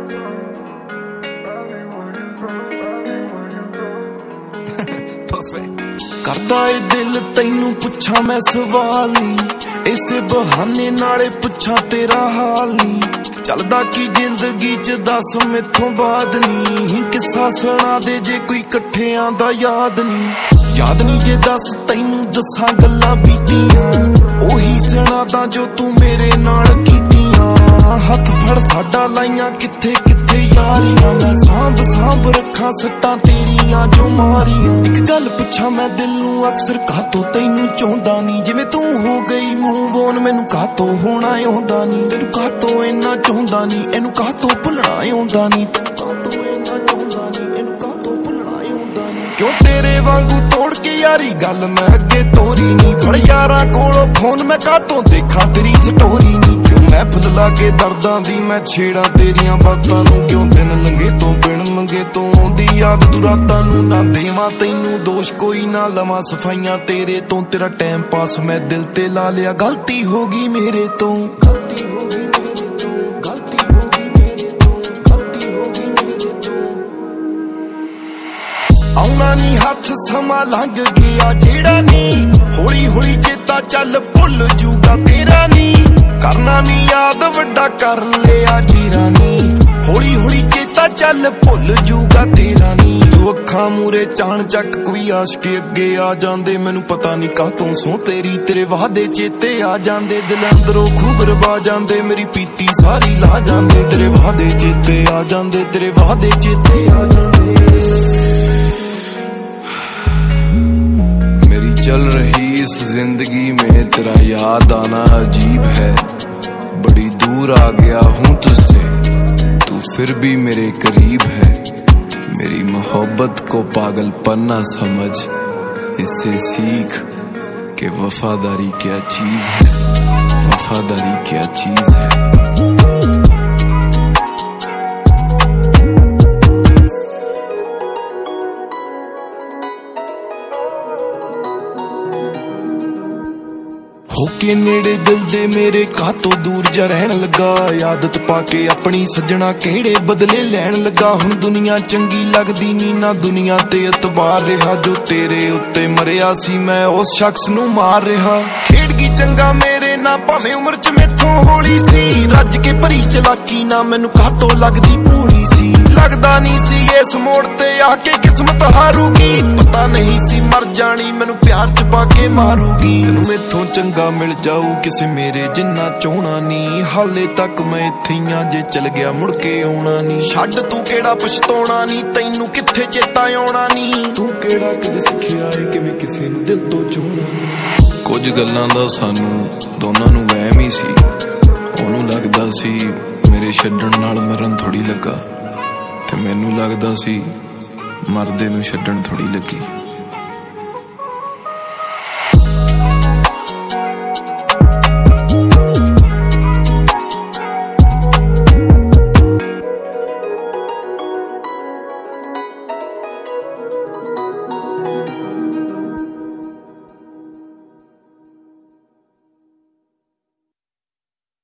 करदा ए दिल तैनू पुछां मैं सवाल नी, इसे बहाने नाले पुछां तेरा हाल नी। चलदा की जिंदगी च दस मैथों बाद नी, किस्सा सुना दे जे कोई कट्ठियां दा याद नी जे दस तैनू दसां गल्लां बीतियां, ओही सुना दा जो तू मेरे नाल कीतियां। हथ फड़ साडा लाइयां किथे किथे यारियां, मैं सांभ सांभ रखां सट्टां तेरियां जो मारियां। एक गल पुछां मैं दिल नू अक्सर कातों तैनू चाहुंदा नी, जिवें तू हो गई मूव ऑन मैनू कातों होना आउंदा नी। तैनू कातों इन्ना चाहुंदा नी, इनू कातों भुलना आउंदा नी। कातों इन्ना चाहुंदा नी, इनू कातों भुलना आउंदा नी। क्यों तेरे वांगू तोड़ के यारी गल मैं अगे तोरी नी, फड़ यारां कोलों फोन मैं कातों देखा तेरी स्टोरी नी। क्यों महफिल ला के दर्दां दी मैं छेड़ा तेरियां बातां नू, क्यों दिन लंघे तो बिन मंगे तो आउंदी याद तू रातां नू। ना देवां तैनू दोष कोई ना लवां सफाइयां तेरे तो, तेरा टाइम पास मैं दिल ते ला लिया। गलती होगी मेरे तो, गलती होगी मेरे तो, गलती होगी मेरे तो, गलती होगी मेरे तो। आउणा नी हथ समा लंघ गया जेड़ा नी, हौली हौली चेता चल भुल जूगा तेरा नी। करना नी याद वड्डा कर लिया जीरा नी, हौली हौली चेता चल भुल जूगा तेरा नी। तू अखां मूरे चाण चक कोई आशिक अगे आ जांदे, मैनू पता नी कातों सो तेरे वादे चेते आ जांदे। दिल अंदरों खूब रबा जांदे, मेरी पीती सारी ला जांदे। तेरे वादे चेते आ जांदे, तेरे वादे चेते आ जांदे। मेरी चल रही इस जिंदगी में तेरा याद आना अजीब है। बड़ी दूर आ गया हूँ तुझसे, तू फिर भी मेरे करीब है। मेरी मोहब्बत को पागलपन ना समझ, इससे सीख कि वफादारी क्या चीज है, वफादारी क्या चीज है। होके नेड़े दिल दे मेरे कातों दूर जा रहन लगा, आदत पाके अपनी सजना केड़े बदले लैन लगा। हुण दुनिया चंगी लगदी नी ना दुनिया ते एतबार रहा, जो तेरे उत्ते मरिया सी मैं उस शख्स नू मार रहा। खेड़ गई चंगा मेरे ना भावें उम्र च मैथों होली सी, रज के भरी चलाकी ना मैनू कातों लगदी भोली सी। लगदा नी सी इस मोड़ ते आके किस्मत हारूगी, पता नहीं सी मर जानी मैनू प्यार च पाके मारूगी। तैनू मैथों चंगा मिल जाऊ किसे मेरे जिन्ना चाहना नी, हाले तक मैं इत्थे आ जे चल गया मुड़ के आउणा नी। छड्ड तू केड़ा पछताउणा नी, तैनू कित्थे चेता आउणा नी। तू केड़ा कदे सिखिया है किवें किसे नू दिल तो चाहना नी। कुछ गल्लां दा सानू दोनां नू वहम ही सी, ओनू लगदा सी मेरे छड्डण नाल मरण थोड़ी लगा, ते मैनू लगदा सी मरदे नू छड्डण थोड़ी लगी।